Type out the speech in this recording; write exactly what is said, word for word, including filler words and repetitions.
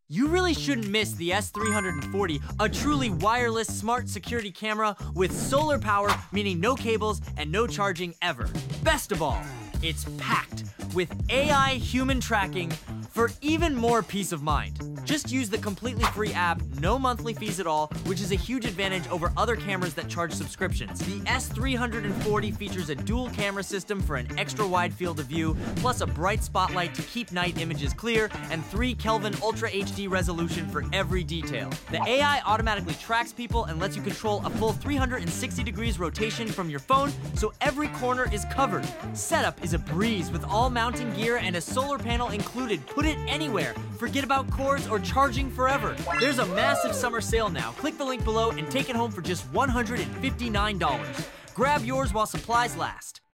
You really shouldn't miss the S three forty, a truly wireless smart security camera with solar power, meaning no cables and no charging ever. Best of all, it's packed with A I human tracking for even more peace of mind. Just use the completely free app, no monthly fees at all, which is a huge advantage over other cameras that charge subscriptions. The S three forty features a dual camera system for an extra wide field of view, plus a bright spotlight to keep night images clear, and three Kelvin Ultra H D resolution for every detail. The A I automatically tracks people and lets you control a full three hundred sixty degrees rotation from your phone, so every corner is covered. Setup is a breeze with all mounting gear and a solar panel included. Put it anywhere. Forget about cords or charging forever. There's a massive summer sale now. Click the link below and take it home for just one hundred fifty-nine dollars. Grab yours while supplies last.